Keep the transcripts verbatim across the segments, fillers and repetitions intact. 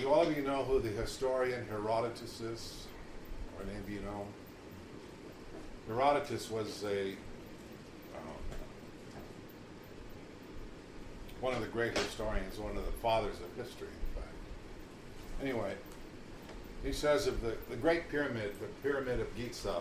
Do all of you know who the historian Herodotus is? Or any of you know? Herodotus was a um, one of the great historians, one of the fathers of history, in fact. Anyway, he says of the, the Great Pyramid, the Pyramid of Giza.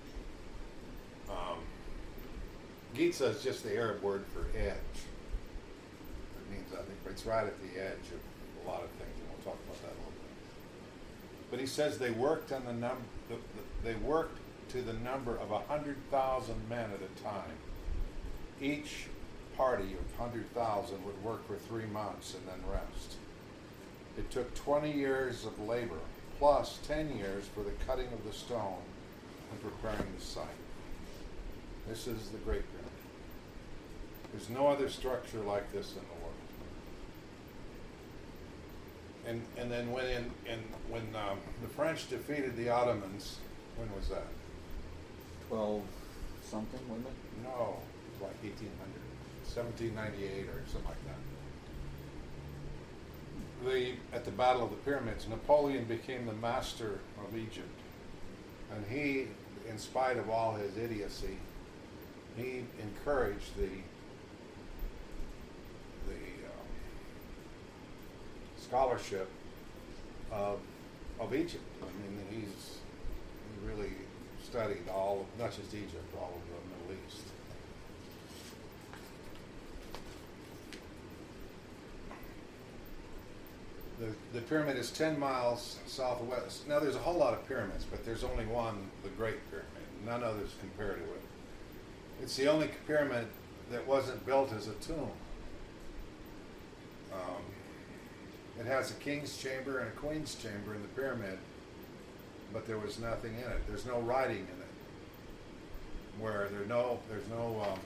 Um, Giza is just the Arab word for edge. It means, I think, it's right at the edge of a lot of things, and we'll talk about that a little bit. But he says they worked on the num the, the, they worked to the number of a hundred thousand men at a time. Each party of hundred thousand would work for three months and then rest. It took twenty years of labor plus ten years for the cutting of the stone and preparing the site. This is the Great Pyramid. There's no other structure like this in the world. And and then when in, in when um, the French defeated the Ottomans, when was that? Twelve something, wasn't it? No, it was like eighteen hundred, seventeen ninety-eight or something like that. The at the Battle of the Pyramids, Napoleon became the master of Egypt, and he, in spite of all his idiocy, he encouraged the the um, scholarship of of Egypt. I mean, he's he really studied all of, not just Egypt, all of the Middle East. The, the pyramid is ten miles southwest. Now, there's a whole lot of pyramids, but there's only one, the Great Pyramid. None others compare to it. It's the only pyramid that wasn't built as a tomb. Um, it has a king's chamber and a queen's chamber in the pyramid, but there was nothing in it. There's no writing in it. Where there no, there's no, um,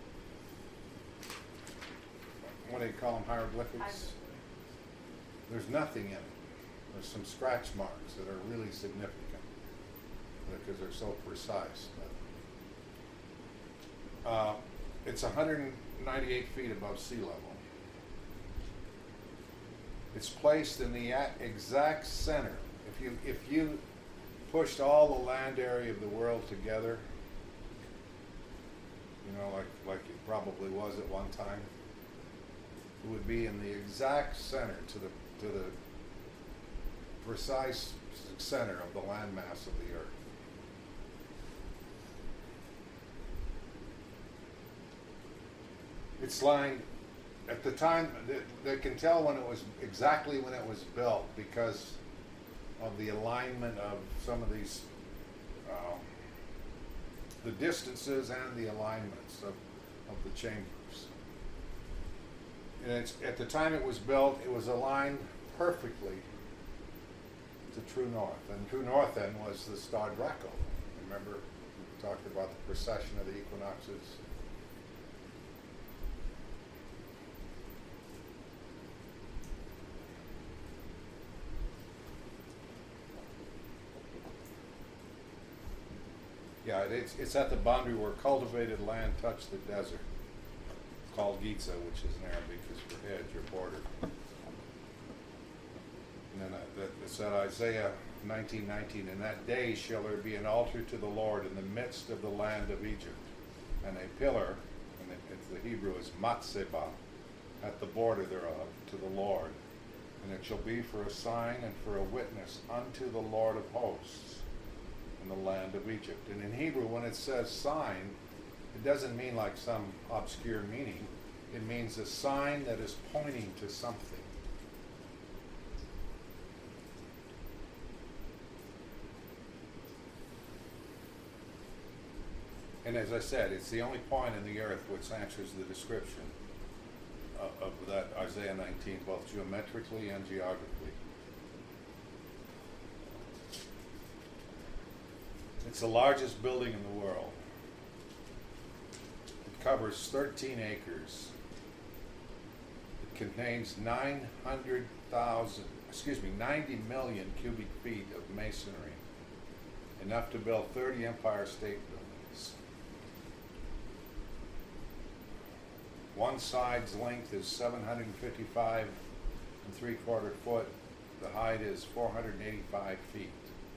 what do you call them, hieroglyphics? There's nothing in it. There's some scratch marks that are really significant because they're so precise. But, uh, it's one hundred ninety-eight feet above sea level. It's placed in the exact center. If you if you pushed all the land area of the world together, you know, like like it probably was at one time, it would be in the exact center, to the to the precise center of the landmass of the earth. It's lying at the time. They, they can tell when it was exactly when it was built because of the alignment of some of these, um, the distances and the alignments of, of the chambers. And it's, at the time it was built, it was aligned perfectly to true north. And true north then was the Star Draco. Remember, we talked about the precession of the equinoxes. Yeah, it's, it's at the boundary where cultivated land touched the desert, called Giza, which is in Arabic is for edge or border. And then uh, that, it's at Isaiah nineteen nineteen, in that day shall there be an altar to the Lord in the midst of the land of Egypt, and a pillar, and it, it's the Hebrew is matzeba, at the border thereof, to the Lord. And it shall be for a sign and for a witness unto the Lord of hosts in the land of Egypt. And in Hebrew, when it says sign, it doesn't mean like some obscure meaning. It means a sign that is pointing to something. And as I said, it's the only point in the earth which answers the description of, of that Isaiah nineteen, both geometrically and geographically. It's the largest building in the world. It covers thirteen acres. It contains nine hundred thousand, excuse me, ninety million cubic feet of masonry, enough to build thirty Empire State Buildings. One side's length is seven hundred fifty-five and three quarter foot, the height is four hundred eighty-five feet.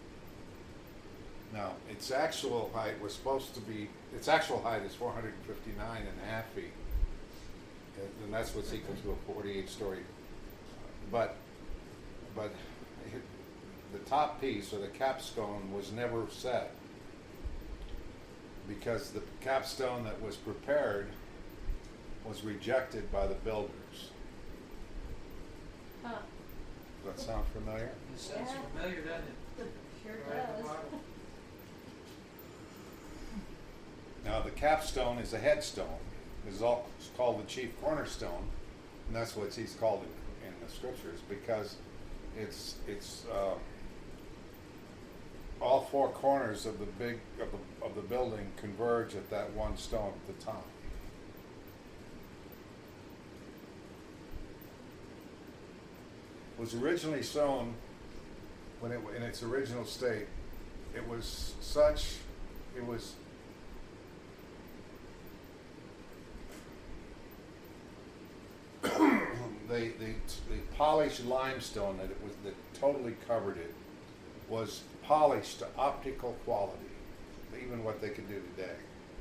Now, its actual height was supposed to be, its actual height is four hundred fifty-nine and a half feet. And, and that's what's equal to a forty-eight story. But, but it, the top piece, or the capstone, was never set, because the capstone that was prepared was rejected by the builders. Huh. Does that sound familiar? It sounds Yeah. familiar, doesn't it? Sure Right in the does. Bible. Now, the capstone is a headstone. It's all it's called the chief cornerstone, and that's what he's called in, in the scriptures, because it's it's uh, all four corners of the big of the, of the building converge at that one stone at the top. It was originally sewn when it in its original state. It was such. It was. The, the, the polished limestone that it was that totally covered it was polished to optical quality, even what they could do today.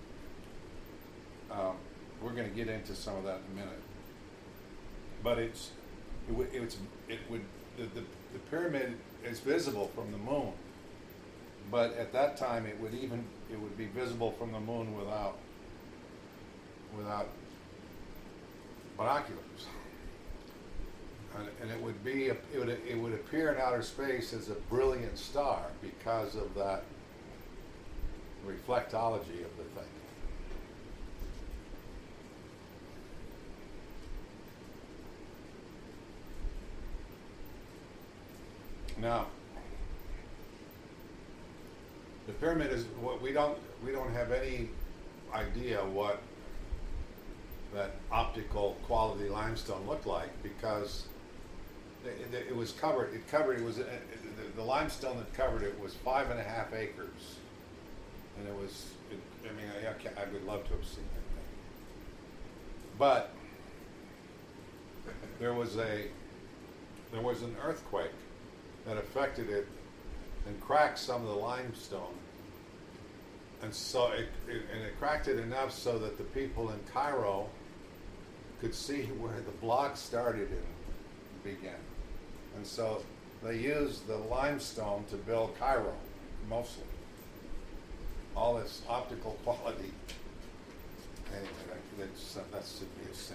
Um, we're going to get into some of that in a minute. But it's it would it's it would the, the the pyramid is visible from the moon, but at that time it would even it would be visible from the moon without without binoculars. And, and it would be, a, it would it would appear in outer space as a brilliant star because of that reflectology of the thing. Now, the pyramid is what we don't we don't have any idea what that optical quality limestone looked like, because it, it, it was covered. It covered. It was uh, the, the limestone that covered it was five and a half acres, and it was. It, I mean, I, I, ca- I would love to have seen that thing. But there was a there was an earthquake that affected it and cracked some of the limestone, and so it, it and it cracked it enough so that the people in Cairo could see where the block started and began. And so they used the limestone to build Cairo, mostly. All this optical quality. Anyway, that, that's, uh, that should be a sin.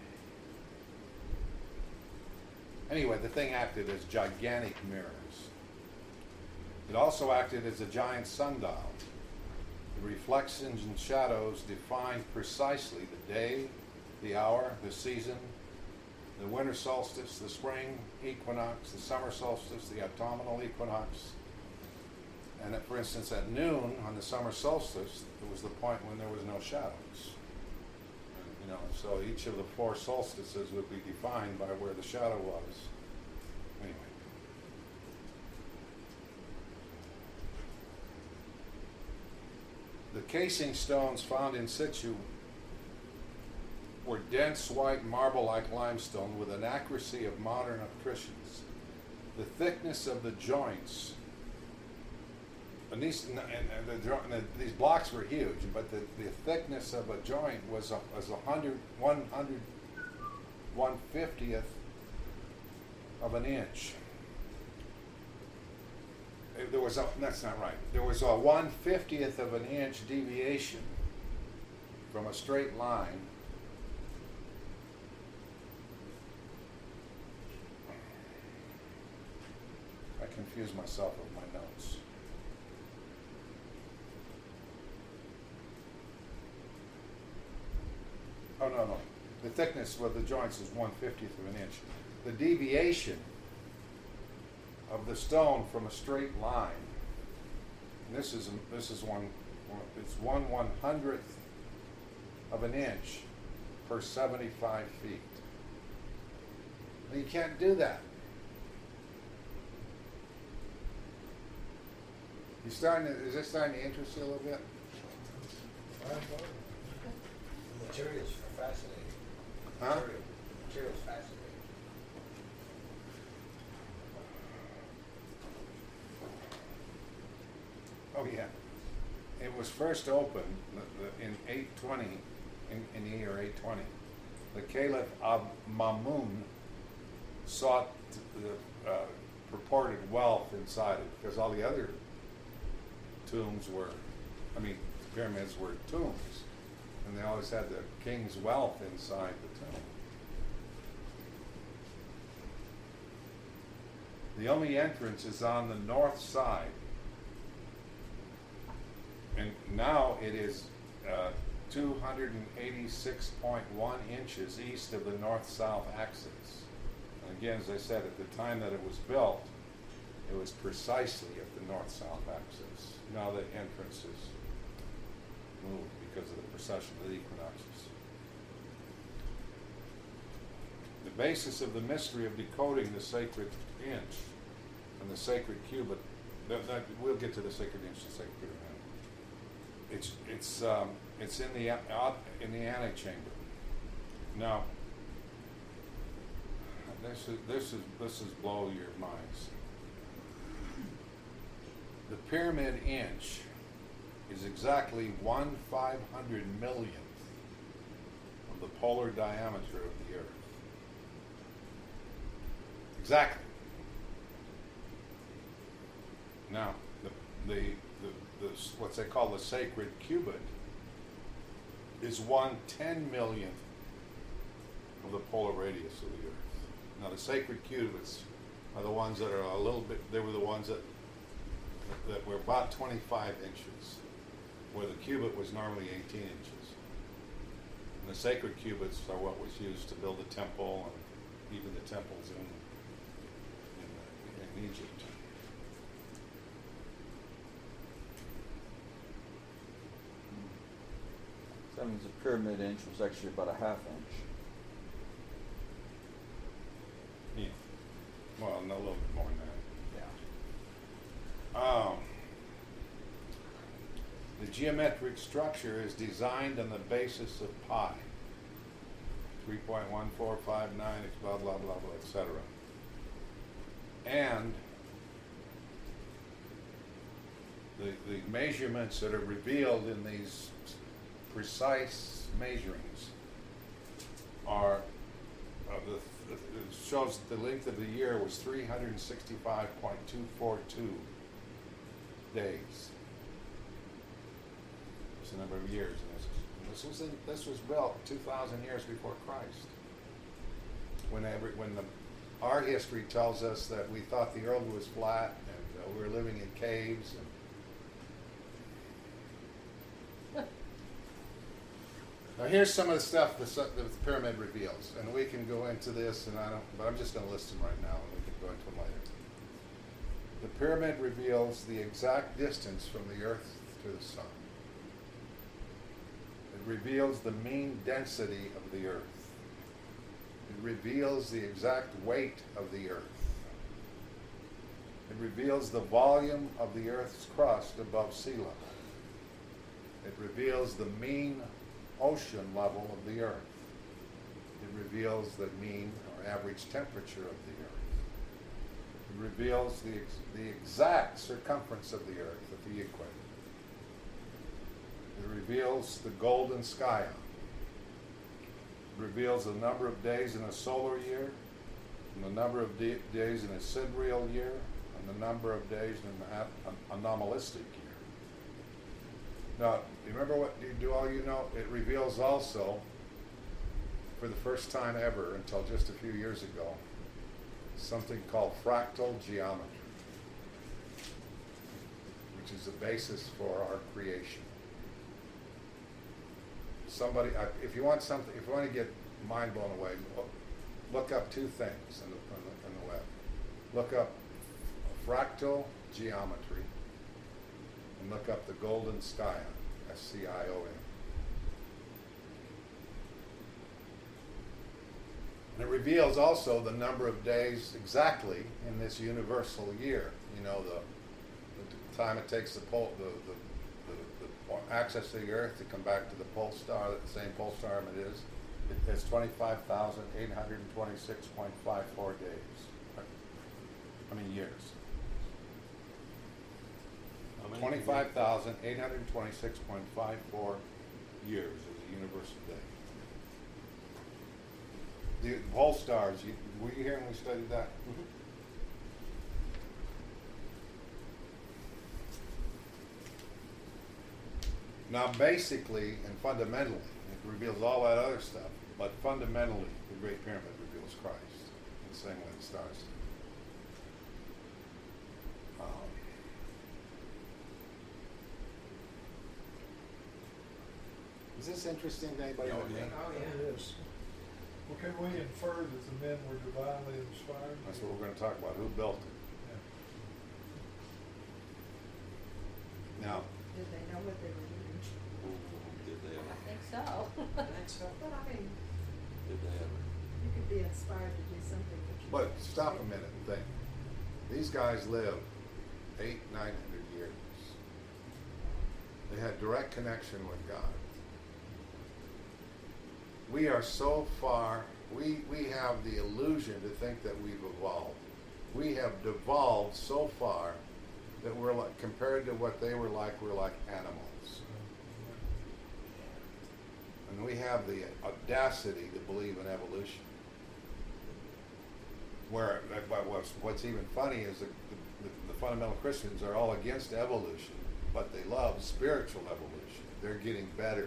Anyway, the thing acted as gigantic mirrors. It also acted as a giant sundial. The reflections and shadows defined precisely the day, the hour, the season, the winter solstice, the spring equinox, the summer solstice, the autumnal equinox. And at, for instance, at noon on the summer solstice, it was the point when there was no shadows. And, you know, so each of the four solstices would be defined by where the shadow was. Anyway. The casing stones found in situ were dense white marble-like limestone with an accuracy of modern electricians. The thickness of the joints, and these and, and the, jo- and the, these blocks were huge, but the, the thickness of a joint was a, was a hundred, one hundred, one fiftieth of an inch. Uh, There was a, that's not right. There was a one fiftieth of an inch deviation from a straight line. I confused myself with my notes. Oh, no, no. The thickness of the joints is one fiftieth of an inch. The deviation of the stone from a straight line, and this is this is one, it's one one hundredth of an inch per seventy-five feet. And you can't do that. You starting to, is this starting to interest you a little bit? The materials are fascinating. Huh? Material, materials fascinating. Oh, yeah. It was first opened the- the- in eight twenty, in, in the year eight twenty. The Caliph of Mamun sought the uh, purported wealth inside it, because all the other tombs were, I mean, pyramids were tombs, and they always had the king's wealth inside the tomb. The only entrance is on the north side. And now it is uh, two hundred eighty-six point one inches east of the north-south axis. And again, as I said, at the time that it was built, it was precisely at the north-south axis. Now the entrance is moved because of the precession of the equinoxes. The basis of the mystery of decoding the sacred inch and the sacred cubit, that, that, we'll get to the sacred inch and sacred cubit in a minute. It's it's um, it's in the uh, in the antechamber. Now, this is this is this is blow your minds. The pyramid inch is exactly one five hundred millionth of the polar diameter of the Earth. Exactly. Now, the the the The, what they call the sacred cubit is one ten millionth of the polar radius of the Earth. Now the sacred cubits are the ones that are a little bit, they were the ones that that were about twenty-five inches, where the cubit was normally eighteen inches. And the sacred cubits are what was used to build the temple and even the temples in, in, in Egypt. That means the pyramid inch was actually about a half inch. Yeah. Well, no, a little bit more than that. Yeah. Um, the geometric structure is designed on the basis of pi. three point one four five nine, blah, blah, blah, blah, et cetera. And the, the measurements that are revealed in these precise measurings are, uh, the, the, it shows that the length of the year was three hundred sixty-five point two four two days. It's the number of years, and this, and this was in, this was built two thousand years before Christ. When every, when the our history tells us that we thought the earth was flat and uh, we were living in caves and now here's some of the stuff the, the pyramid reveals, and we can go into this, and I don't, but I'm just going to list them right now, and we can go into them later. The pyramid reveals the exact distance from the Earth to the Sun. It reveals the mean density of the Earth. It reveals the exact weight of the Earth. It reveals the volume of the Earth's crust above sea level. It reveals the mean ocean level of the Earth. It reveals the mean or average temperature of the Earth. It reveals the, ex the exact circumference of the Earth at the equator. It reveals the golden sky. It reveals the number of days in a solar year, and the number of days in a sidereal year, and the number of days in an anomalistic year. Now, you remember what you do all you know? It reveals also, for the first time ever until just a few years ago, something called fractal geometry, which is the basis for our creation. Somebody, if you want something, if you want to get mind blown away, look up two things in the, in the, in the web. Look up fractal geometry and look up the golden scion, S C I O N. And it reveals also the number of days exactly in this universal year. You know, the, the time it takes the pole, the, the, the, the access to the Earth to come back to the pole star, the same pole star it is. It has twenty-five thousand eight hundred twenty-six point five four days. How many years? How many? twenty-five thousand eight hundred twenty-six point five four years is a universal day. The pole stars, you, were you here when we studied that? Now, basically and fundamentally, it reveals all that other stuff, but fundamentally, the Great Pyramid reveals Christ, the same way the stars do. Um, is this interesting to anybody? Oh, but me? yeah. Oh, yeah. It is. Well, can we infer that the men were divinely inspired? That's what we're going to talk about. Who built it? Yeah. Now, Did they know what they were doing? Did they I ever? think so. I think so. But I mean, Did they ever? you could be inspired to do something that you. but stop a minute and think. These guys lived eight, nine hundred years. They had direct connection with God. We are so far, we, we have the illusion to think that we've evolved. We have devolved so far that we're like, compared to what they were like, we're like animals. And we have the audacity to believe in evolution. Where, but what's, what's even funny is that the, the, the fundamental Christians are all against evolution, but they love spiritual evolution. They're getting better.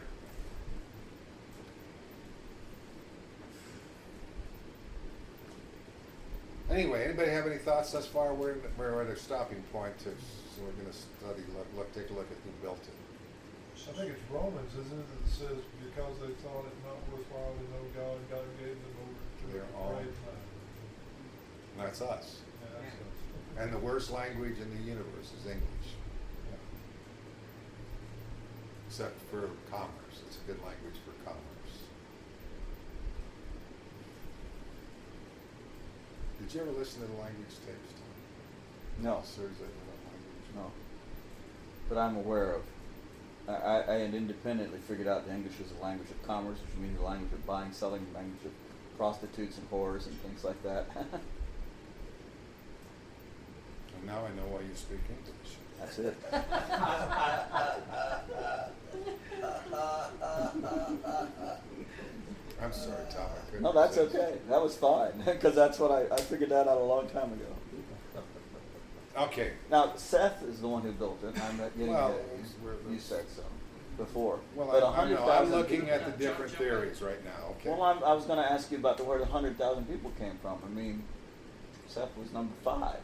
Anyway, anybody have any thoughts thus far? We're, we're at a stopping point, to, so we're going to study, look, look, take a look at who built it. I think it's Romans, isn't it, that says because they thought it not worthwhile to know God, God gave them over to They're the all- grave mind. And that's us. Yeah, that's Yeah. us. And the worst language in the universe is English. Yeah. Except for commerce. It's a good language for commerce. Did you ever listen to the language tapes, Tom? No. Serves that language? No. But I'm aware of. I, I, I had independently figured out that English is a language of commerce, which means the language of buying, selling, the language of prostitutes and whores and things like that. And now I know why you speak English. That's it. I'm sorry, Tom. I couldn't No, that's resist. okay. That was fine, because that's what I, I figured that out a long time ago. Okay. Now, Seth is the one who built it. I'm not getting Well, it. it's- we're- You said so before. Well, But I, a I hundred know. I'm thousand looking people- at the different theories right now. Okay. Well, I'm, I was going to ask you about the where the hundred thousand people came from. I mean, Seth was number five.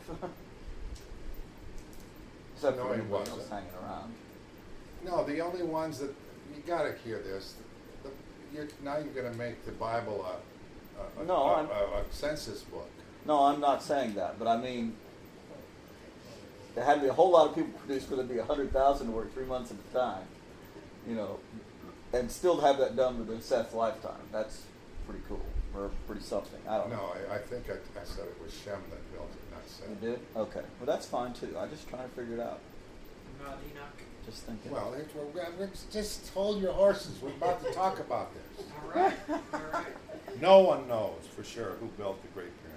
Except No, for he anyone else wasn't. hanging around. No, the only ones that you got to hear this. The, you're, now you're going to make the Bible a, a, a, No, a, I'm- a, a census book. No, I'm not saying that, but I mean, there had to be a whole lot of people produced for there to be a hundred thousand to work three months at a time, you know, and still have that done within Seth's lifetime. That's pretty cool, or pretty something. I don't know. No, I, I think I, I said it was Shem that built it, not Seth. You did? Okay. Well, that's fine too. I'm just trying to figure it out. Not Enoch. Just thinking. Well, it's, we're, we're, just hold your horses. We're about to talk about this. All right, all right. No one knows for sure who built the Great Pyramid.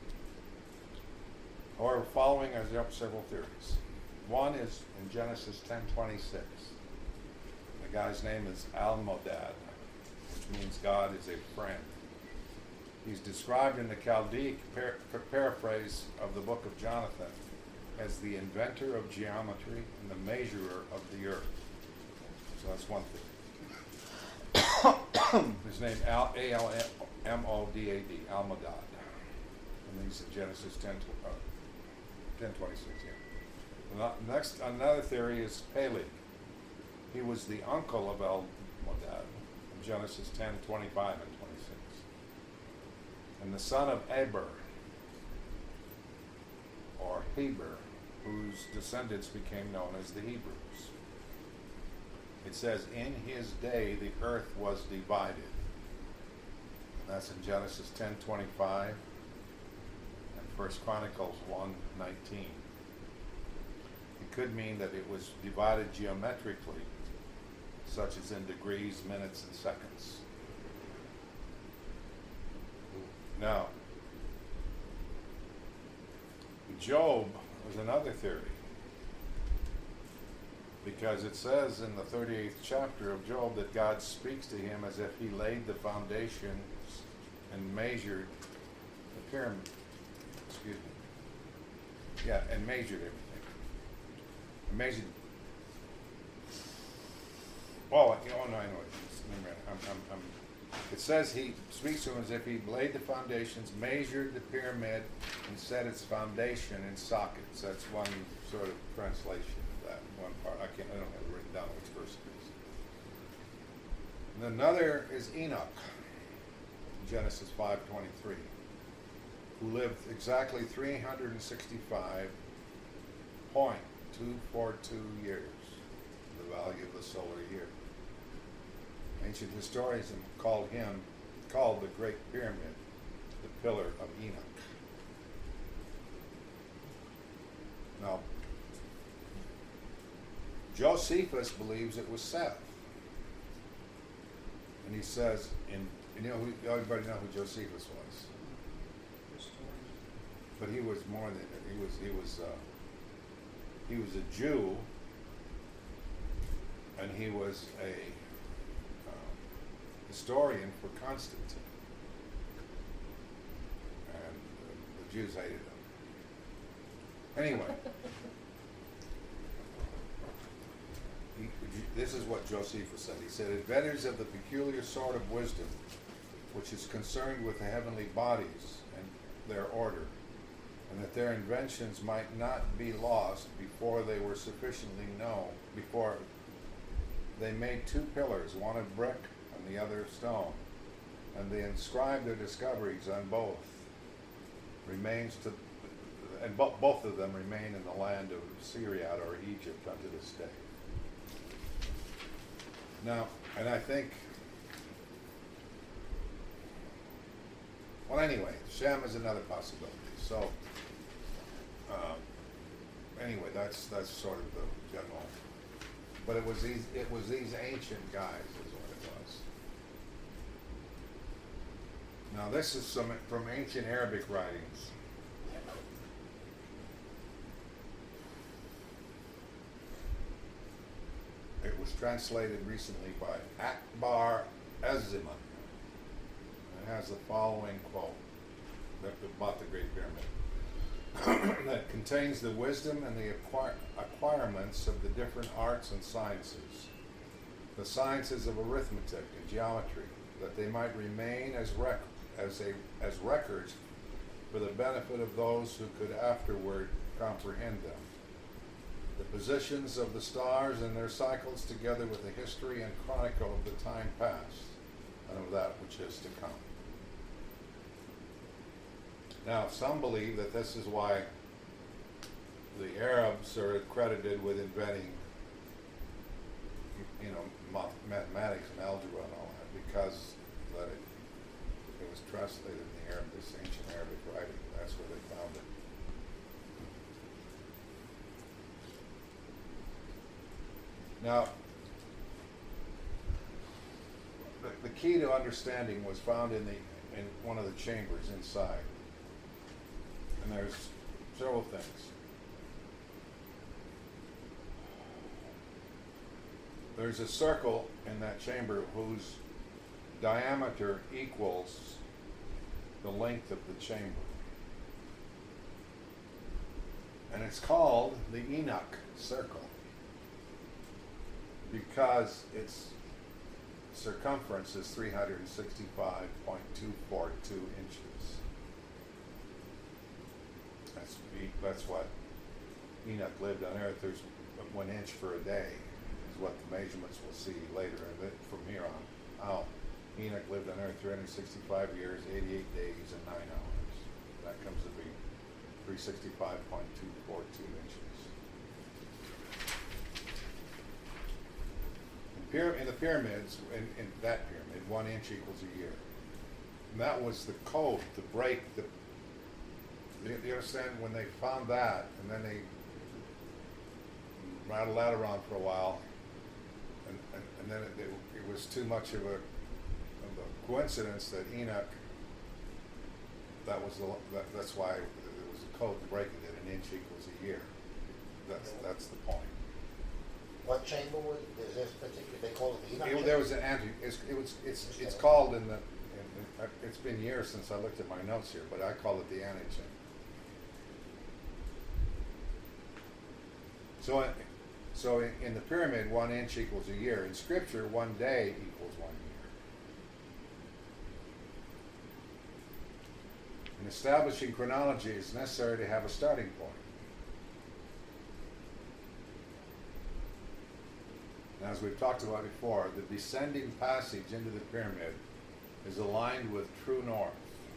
Or following are there several theories. One is in Genesis ten twenty-six. The guy's name is Almodad, which means God is a friend. He's described in the Chaldaic par- par- paraphrase of the book of Jonathan as the inventor of geometry and the measurer of the earth. So that's one thing. His name Al A L M O D A D, Almodad, and he's in Genesis ten uh, ten twenty-six. Yeah. The next, another theory is Peleg. He was the uncle of Almodad in Genesis ten twenty-five and twenty-six, and the son of Eber, or Heber, whose descendants became known as the Hebrews. It says, in his day the earth was divided. That's in Genesis ten twenty-five and First Chronicles one nineteen. It could mean that it was divided geometrically, such as in degrees, minutes, and seconds. Now, Job was another theory. Because it says in the thirty-eighth chapter of Job that God speaks to him as if he laid the foundation and measured the pyramid. Excuse me. Yeah, and measured everything. And measured. Oh, you know, no, I know it. It's, I'm, I'm, I'm, it says he speaks to him as if he laid the foundations, measured the pyramid, and set its foundation in sockets. That's one sort of translation of that one part. I can't. I don't have it written down which verse it is. And another is Enoch, Genesis five twenty-three, who lived exactly three hundred sixty-five point two four two years, the value of the solar year. Ancient historians have called him, called the Great Pyramid, the Pillar of Enoch. Now, Josephus believes it was Seth. And he says, in, you know, who, everybody know who Josephus was. But he was more than, he was, he was, uh, he was a Jew, and he was a historian for Constantine, and uh, the Jews hated him. Anyway, he, this is what Josephus said. He said, inventors of the peculiar sort of wisdom which is concerned with the heavenly bodies and their order, and that their inventions might not be lost before they were sufficiently known, before they made two pillars, one of brick and the other stone, and they inscribed their discoveries on both. Remains to, and bo- both of them remain in the land of Syria or Egypt unto this day. Now, and I think, well, anyway, Shem is another possibility. So, um, anyway, that's that's sort of the general. But it was these it was these ancient guys is what it was. Now this is some from ancient Arabic writings. It was translated recently by Akbar Eziman. It has the following quote about the Great Pyramid. That contains the wisdom and the acquire, acquirements of the different arts and sciences, the sciences of arithmetic and geometry, that they might remain as rec- as a as records for the benefit of those who could afterward comprehend them. The positions of the stars and their cycles, together with the history and chronicle of the time past and of that which is to come. Now, some believe that this is why the Arabs are credited with inventing, you know, mathematics and algebra and all that, because that it, it was translated in the Arab, this ancient Arabic writing. That's where they found it. Now, the, the key to understanding was found in the in one of the chambers inside. And there's several things. There's a circle in that chamber whose diameter equals the length of the chamber. And it's called the Enoch circle because its circumference is three hundred sixty-five point two four two inches. That's, that's what Enoch lived on earth. There's one inch for a day is what the measurements we'll see later. And from here on out, Enoch lived on earth three hundred sixty-five years, eighty-eight days, and nine hours. That comes to be three hundred sixty-five point two four two inches. In, pyra- in the pyramids, in, in that pyramid, one inch equals a year. And that was the code to break the Do you understand when they found that, and then they rattled that around for a while, and, and, and then it, it, it was too much of a, of a coincidence that Enoch, that was the, that, that's why there was a code to break it, that an inch equals a year. That's, that's the point. What chamber was, is this particular, they call it the Enoch It, chamber? there was an ante, it's, it was, it's, it's called in the, in, in, uh, it's been years since I looked at my notes here, but I call it the antechamber. So, in- so in, in the pyramid, one inch equals a year. In scripture, one day equals one year. In establishing chronology, it's necessary to have a starting point. And as we've talked about before, the descending passage into the pyramid is aligned with true north.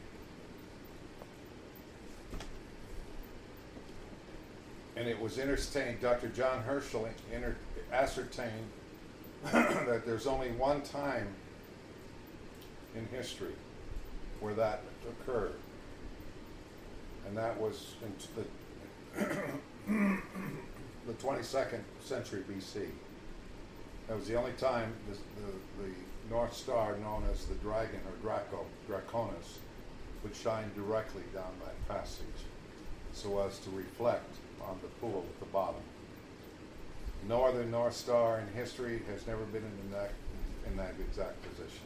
And it was entertained, Doctor John Herschel inter- ascertained that there's only one time in history where that occurred. And that was in the, the twenty-second century B C. That was the only time the, the, the North Star, known as the Dragon or Draco, Draconis, would shine directly down that passage so as to reflect on the pool at the bottom. No other North Star in history has never been in that, in that exact position.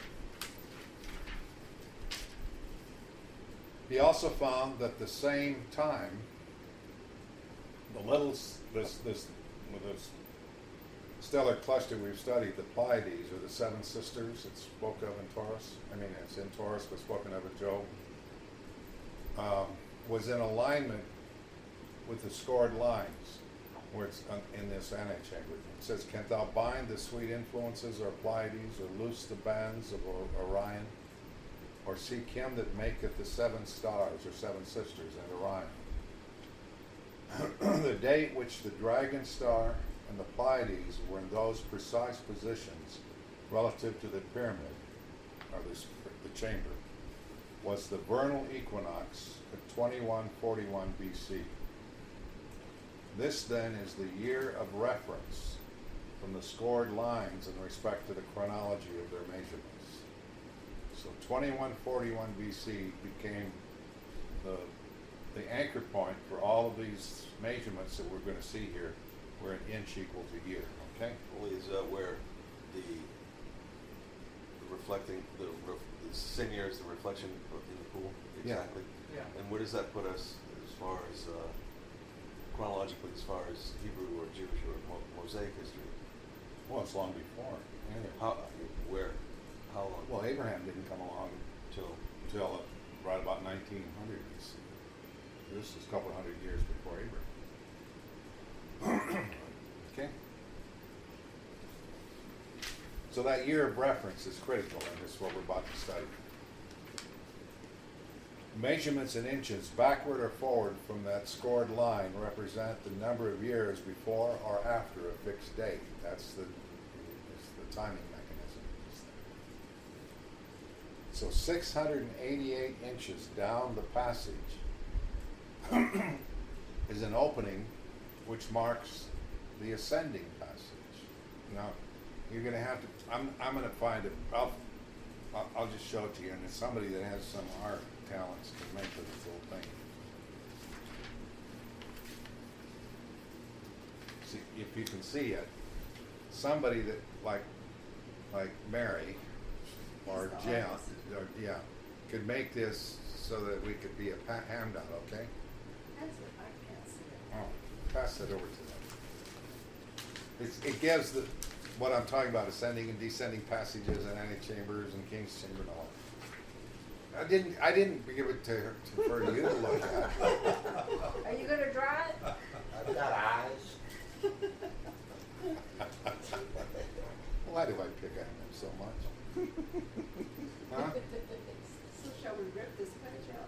He also found that the same time, the little, s- this, this, with this stellar cluster we've studied, the Pleiades, or the Seven Sisters, it's spoke of in Taurus. I mean, it's in Taurus, but spoken of in Job, um, was in alignment with the scored lines, where it's un- in this antechamber. It says, "Canst thou bind the sweet influences or Pleiades, or loose the bands of O- Orion, or seek him that maketh the seven stars, or seven sisters, and Orion?" The date which the dragon star and the Pleiades were in those precise positions relative to the pyramid, or this, the chamber, was the vernal equinox of twenty-one forty-one B C. This then is the year of reference from the scored lines in respect to the chronology of their measurements. So twenty-one forty-one B C became the, the anchor point for all of these measurements that we're going to see here, where an inch equals a year, okay? Well, is that where the, the reflecting, the, ref, the same year as the reflection of- in the pool? Yeah. Exactly. Yeah. And where does that put us as far as, uh, chronologically, as far as Hebrew or Jewish or Mo- Mosaic history? Well, it's long before. Anyway. How, where, how long? Well, Abraham didn't come along Till, until right about nineteen hundred B C. This is a couple hundred years before Abraham. Okay? So that year of reference is critical, and this is what we're about to study. Measurements in inches, backward or forward from that scored line, represent the number of years before or after a fixed date. That's the, it's the timing mechanism. So six hundred eighty-eight inches down the passage is an opening which marks the ascending passage. Now, you're going to have to, I'm, I'm going to find it, I'll, I'll, I'll just show it to you, and it's somebody that has some art talents to make this little thing. See, if you can see it, somebody that, like, like Mary, or He's the Jen, artist. or, yeah, could make this so that we could be a pa- handout, okay? That's it, I can't see it. Oh, pass that over to them. It's, it gives the, what I'm talking about, ascending and descending passages and antechambers and king's chamber and all. I didn't, I didn't give it to her, to, for you to look at. Are you gonna draw it? I've got eyes. Why do I pick at him so much? Huh? So shall we rip this page out?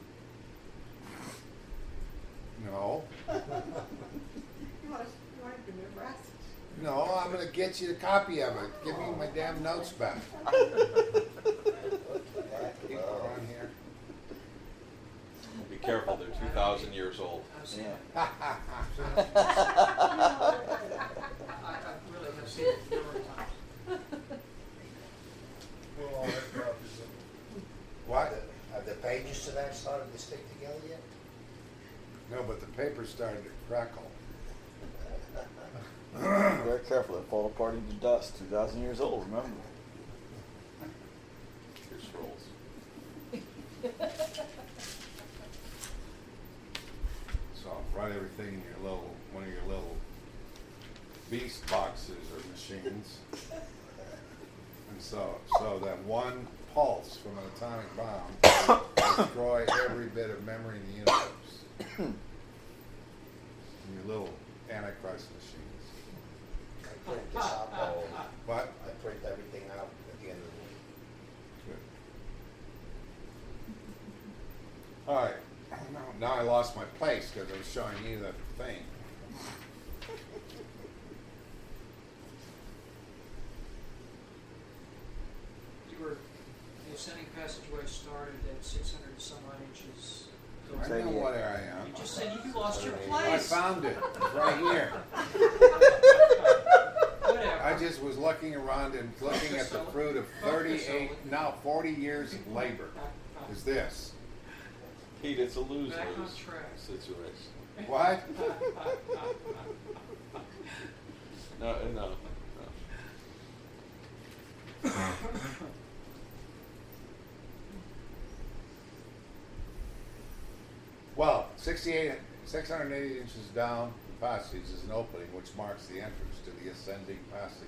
No, You want, you want to memorize it? no, I'm gonna get you a copy of it. Give me my damn notes back. Keep it on here. be careful, they're two thousand years old. I've seen Yeah. it. I, I really have seen it a number of times. We'll all have copies of it. What? Have the pages to that started to stick together yet? No, but the paper started to crackle. Very careful, they fall apart into dust. Two thousand years old. Remember. Your scrolls. So write everything in your little, one of your little beast boxes or machines. And so, so that one pulse from an atomic bomb will destroy every bit of memory in the universe. In your little Antichrist machines. I print this out, all- What? I print everything out at the end of the week. Good. All right. Now, now I lost my place because I was showing you the thing. You were, the ascending passageway started at six hundred some odd inches. I know what I am. You just said you lost your I place. found it. It's right here. Whatever. I just was looking around and looking at the fruit of thirty-eight, now forty years of labor. Is this. Pete, it's a lose-lose Back on track. situation. What? No, no, no. Well, sixty-eight, six hundred eighty inches down the passage is an opening which marks the entrance to the ascending passage.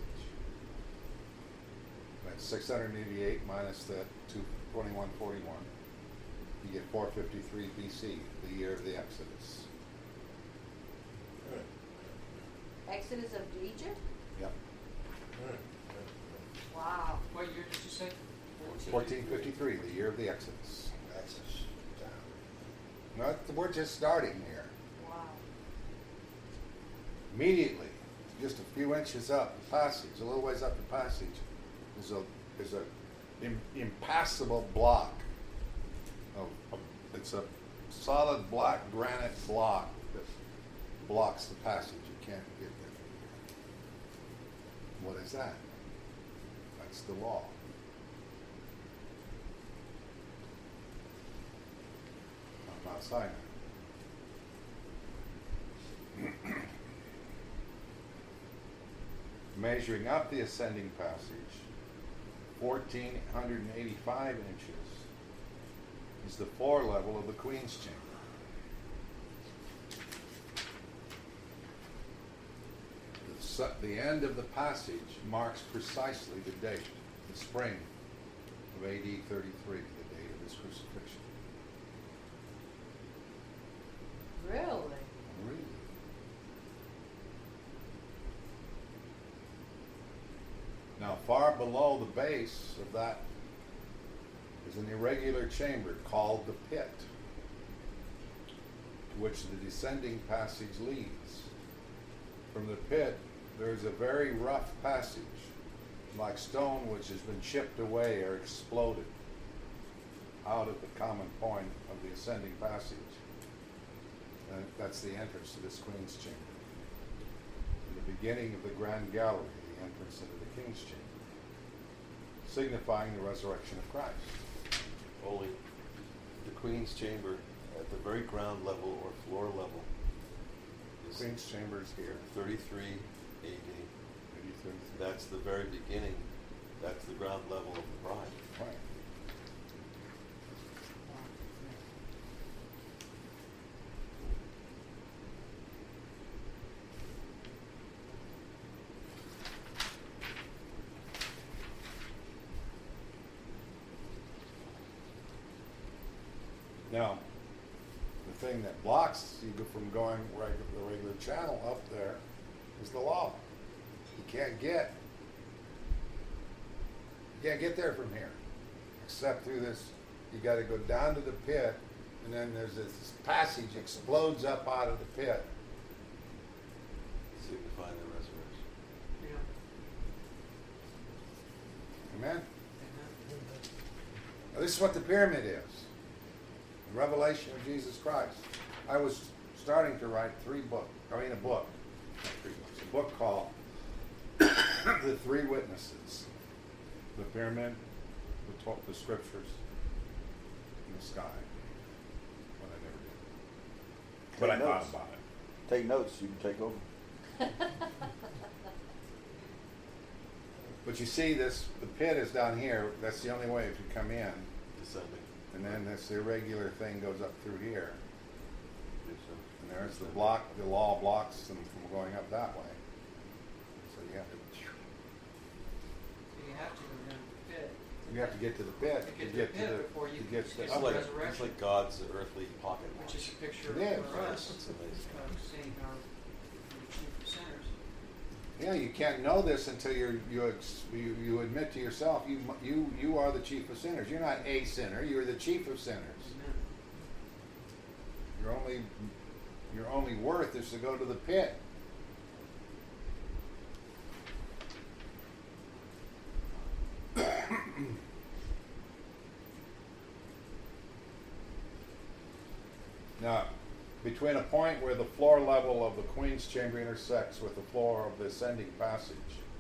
That's six hundred eighty-eight minus the two twenty-one forty-one. You get four fifty-three B C, the year of the Exodus. Exodus of Egypt? Yep. Wow. What year did you say? fourteen fifty-three, the year of the Exodus. That's a down. No, we're just starting here. Wow. Immediately, just a few inches up the passage, a little ways up the passage, is a is a im- impassable block. Of, of, it's a solid black granite block that blocks the passage. You can't get there. What is that? That's the law. On Mount Sinai. Measuring up the ascending passage, fourteen eighty-five inches is the floor level of the Queen's Chamber. The, su- the end of the passage marks precisely the date, the spring of A D thirty-three, the date of his crucifixion. Really? Really? Now, far below the base of that is an irregular chamber called the pit, to which the descending passage leads. From the pit, there is a very rough passage, like stone which has been chipped away or exploded out at the common point of the ascending passage. And that's the entrance to this Queen's Chamber. The beginning of the Grand Gallery, the entrance into the King's Chamber, signifying the resurrection of Christ. Only the Queen's Chamber at the very ground level or floor level is Queen's Chamber is here. thirty-three A D. eighty-three. That's the very beginning. That's the ground level of the bride. Right. Now, the thing that blocks you from going reg- the regular channel up there is the law. You can't get, you can't get there from here, except through this. You got to go down to the pit, and then there's this, this passage explodes up out of the pit. Signifying the resurrection. Yeah. Amen. Now, this is what the pyramid is. The revelation of Jesus Christ. I was starting to write three books. I mean, a book. Not three books. A book called The Three Witnesses. The pyramid, the, tw- the scriptures, and the sky. But I never did. But I Take thought notes. about it. Take notes. You can take over. But you see, this the pit is down here. That's the only way if you come in, Descending. and then this irregular thing goes up through here, Yes, sir. and there's the block. The law blocks them from going up that way. So you have to You have to go down to the pit. you have to get to the pit To get to the pit before you to can get to skip the It's the like, upper. resurrection. it's like God's earthly pocket watch. Which is a picture It is. for us It's amazing. of seeing our the chief of sinners. Yeah, you can't know this until you're, you ex- you you admit to yourself you mu- you you are the chief of sinners. You're not a sinner. You're the chief of sinners. Amen. Your only your only worth is to go to the pit. Now, between a point where the floor level of the Queen's Chamber intersects with the floor of the ascending passage,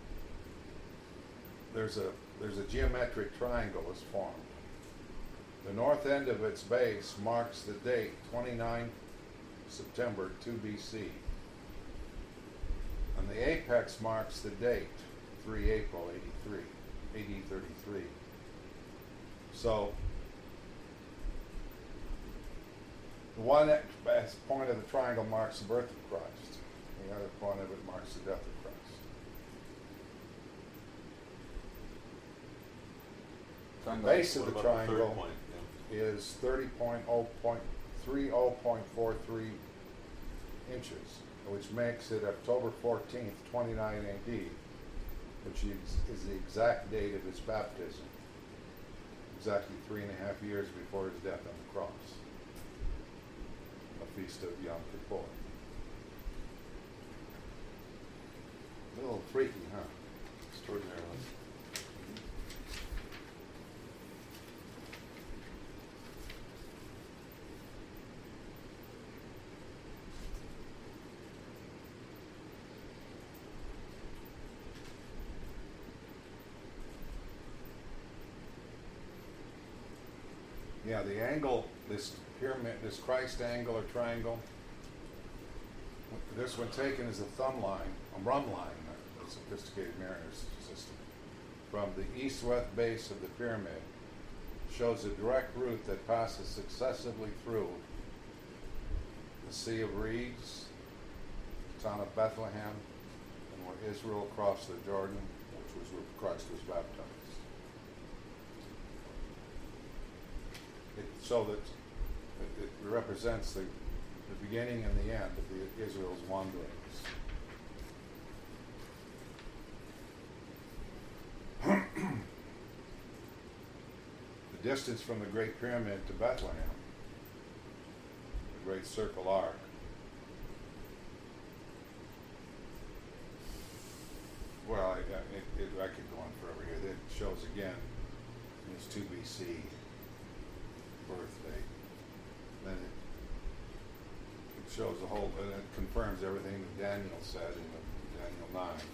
there's a there's a geometric triangle is formed. The north end of its base marks the date twenty-ninth September two B C. And the apex marks the date three April eighty-three, A D thirty-three. So the one at at the point of the triangle marks the birth of Christ. The other point of it marks the death of Christ. The Triangle. base What of the about the third triangle point? Yeah. is thirty point oh point three oh point four three inches, which makes it October fourteenth, twenty-nine A D, which is, is the exact date of his baptism, exactly three and a half years before his death on the cross, a feast of Yom Kippur. A little freaky, huh? Extraordinary. Yeah, the angle, this pyramid, this Christ angle or triangle, this one taken as a thumb line, a run line, a sophisticated mariner's system, from the east-west base of the pyramid, shows a direct route that passes successively through the Sea of Reeds, the town of Bethlehem, and where Israel crossed the Jordan, which was where Christ was baptized. It, so that it, it represents the, the beginning and the end of the Israel's wanderings. The distance from the Great Pyramid to Bethlehem, the Great Circle Arc, well, I, I- it, it, I could go on forever here. It shows again his two B C birth date. Then it, it shows the whole, and it confirms everything that Daniel said in the Daniel nine.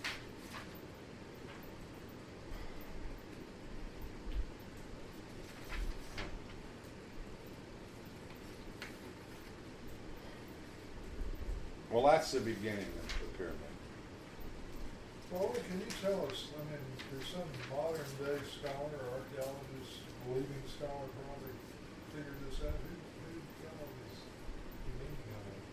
Well, that's the beginning of the pyramid. Well, can you tell us, I mean, there's some modern day scholar or archaeologist, believing scholar probably figured this out. Who, who got all this meaning of it?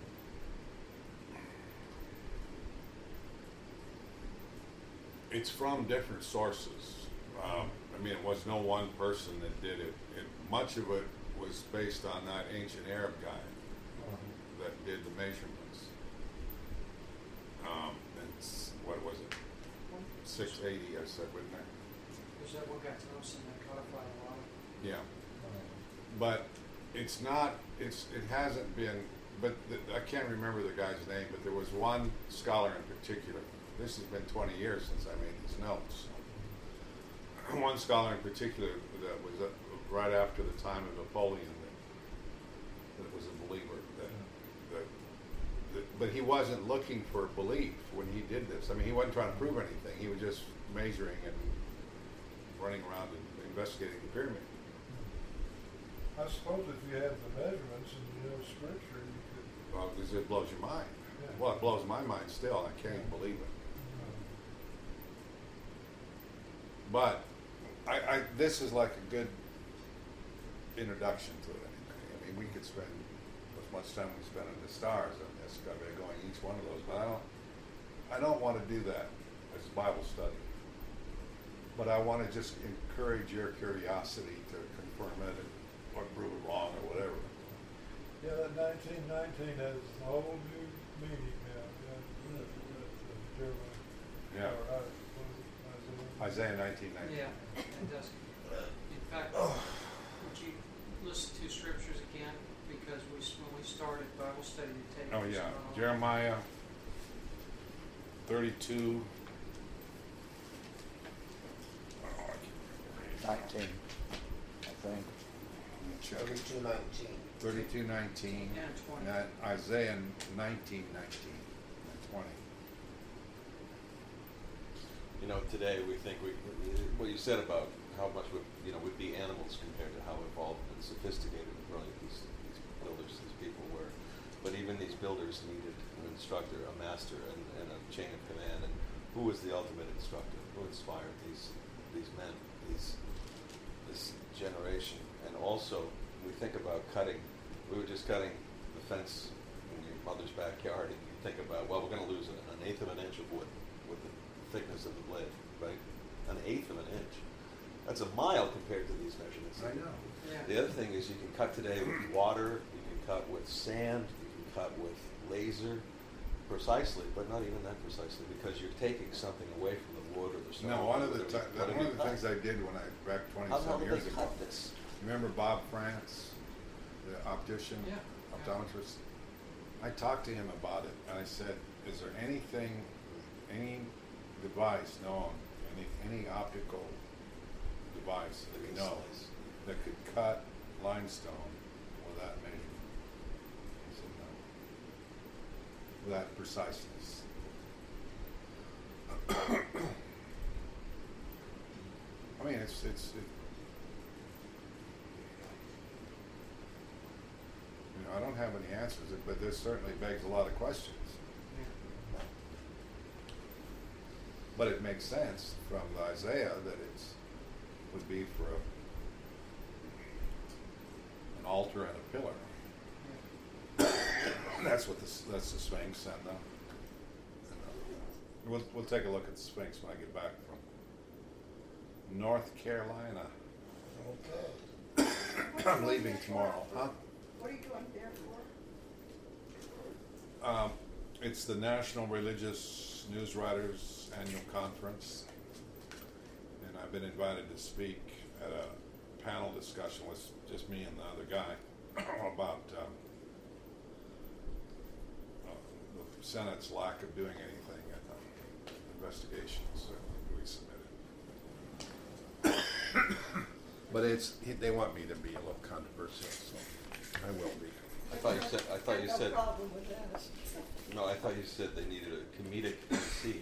It's from different sources. Um, I mean, it was no one person that did it. it. Much of it was based on that ancient Arab guy that did the measurements. Um, and s- what was it? six eighty, I said, wasn't there? There's that one guy Thompson that codified a lot of Yeah. Um, But it's not, it's, it hasn't been, but the, I can't remember the guy's name, but there was one scholar in particular. This has been twenty years since I made these notes. One scholar in particular that was uh, right after the time of Napoleon that, that was a believer. That, that, that, but he wasn't looking for belief when he did this. I mean, he wasn't trying to prove anything. He was just measuring and running around and investigating the pyramid. I suppose if you have the measurements and you know scripture, you could, Well, because it blows your mind. Well, it blows my mind still. I can't even believe it. But I, I, this is like a good introduction to it. I mean, we could spend as much time we spend on the stars on this, I mean, going each one of those. But I don't, I don't want to do that as Bible study. But I want to just encourage your curiosity to confirm it or prove it wrong or whatever. Yeah, that nineteen nineteen has a whole new meaning now. Yeah, that, that, uh, Jeremiah. Yeah. Or, uh, what is it, Isaiah? Isaiah nineteen nineteen. Yeah, it does. In fact, would you list two scriptures again? Because we, s- when we started Bible study, we take. Oh yeah, Jeremiah thirty-two. Oh, I can't remember. nineteen, I think. Let me check it. Thirty-two nineteen. Thirty-two nineteen. And twenty. And Isaiah nineteen nineteen and twenty. You know, today we think we, what you said about how much would, you know, would be animals compared to how evolved and sophisticated and brilliant these, these builders, these people were. But even these builders needed an instructor, a master, and, and a chain of command. And who was the ultimate instructor? Who inspired these these men, these this generation? And also, we think about cutting. We were just cutting the fence in your mother's backyard, and you think about, well, we're going to lose an, an eighth of an inch of wood with the thickness of the blade, right? An eighth of an inch. That's a mile compared to these measurements. I know. Yeah. The other thing is you can cut today with water, you can cut with sand, you can cut with laser, precisely, but not even that precisely, because you're taking something away from the wood or the stone. No, one of the Whatever- ti- whatever one of you the cut. things I did when I back How the hell twenty-some did years they ago. cut this? Remember Bob France, the optician, Yeah. optometrist? I talked to him about it, and I said, "Is there anything, any device known, any any optical device that we know that could cut limestone with that measurement?" He said, "No, with that preciseness." I mean, it's it's. It, You know, I don't have any answers, but this certainly begs a lot of questions. But it makes sense from the Isaiah that it's would be for a, an altar and a pillar. That's what the that's the Sphinx, and uh, we'll we'll take a look at the Sphinx when I get back from North Carolina. Okay. I'm leaving tomorrow, huh? What are you going there for? Um, it's the National Religious News Writers Annual Conference, and I've been invited to speak at a panel discussion with just me and the other guy about um, uh, the Senate's lack of doing anything in the investigations that we submitted. But it's they want me to be a little controversial, so I will be. I thought you said, I thought you No said, problem with that. no, I thought you said they needed a comedic M C.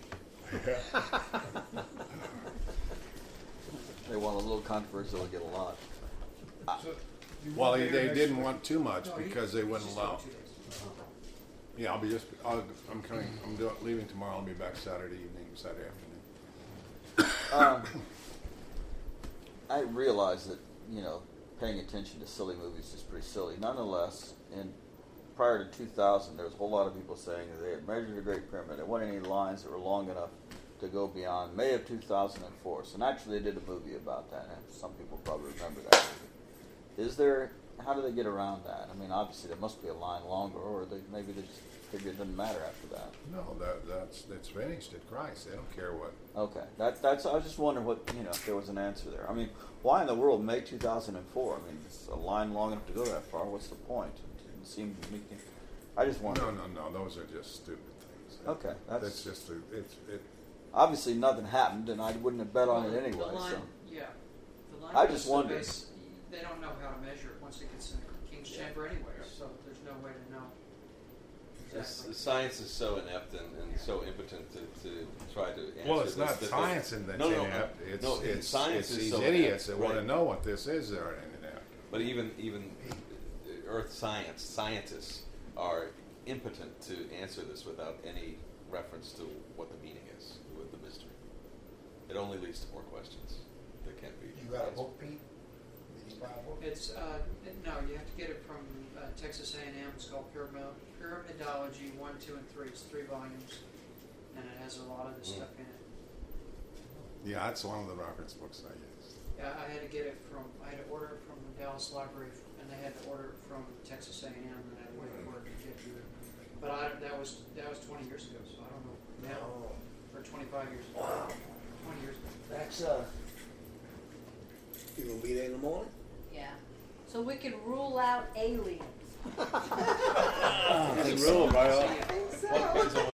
They want a little controversy, they'll get a lot. So, you Well, won't they, be here they next didn't week? want too much No, he- because they he's wouldn't just allow. doing two days. Yeah, I'll be just. I'll, I'm coming. I'm do, leaving tomorrow. I'll be back Saturday evening, Saturday afternoon. Um, I realize that, you know, paying attention to silly movies is pretty silly. Nonetheless, in prior to two thousand, there was a whole lot of people saying that they had measured the Great Pyramid. There weren't any lines that were long enough to go beyond May of two thousand four. So naturally, they did a movie about that, and some people probably remember that movie. Is there? How do they get around that? I mean, obviously there must be a line longer, or they, maybe they just figure it doesn't matter after that. No, that that's it's finished at Christ. They don't care what. Okay, that, that's. I was just wondering what, you know, if there was an answer there. I mean, why in the world May two thousand four? I mean, it's a line long enough to go that far. What's the point? It didn't seem to me. I just wonder. No, no, no. Those are just stupid things. Okay, that's, That's just a, it's it. obviously nothing happened, and I wouldn't have bet on Well, it anyway. The line, So yeah. The line I is just so wondered. base- They don't know how to measure it once it gets in the King's Chamber anyway, so there's no way to know. This, Exactly. the science is so inept and, and so impotent to, to try to answer Well, it's this not that science they- in that no, no, inept. no. It's no, it's, science it's is these so idiots inept, that want right. to know what this is that are inept. But even even Earth science scientists are impotent to answer this without any reference to what the meaning is, with the mystery. It only leads to more questions that can't be You got a answered. book, Pete? Did you buy a book? It's, uh, no, you have to get it from uh, Texas A and M. It's called Pyramid, Pyramidology one, two, and three. It's three volumes, and it has a lot of the Mm. stuff in it. Yeah, that's one of the reference books I use. Yeah, I had to get it from, I had to order it from the Dallas Library, and they had to order it from Texas A and M, and I had to wait for it to get to it. But I, that was, that was twenty years ago, so I don't know now, Oh. or twenty-five years ago. twenty years ago. That's, uh, you gonna be there in the morning? Yeah. So we can rule out aliens. Rule, See ya. I think so. Well, it depends on